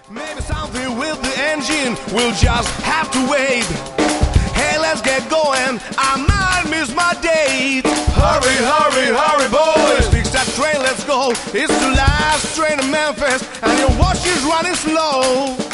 Maybe something with the engine, we'll just have to wait. Hey, let's get going, I might miss my date. Hurry, hurry, hurry, boys, fix that train, let's go. It's the last train to Memphis, and your watch is running slow.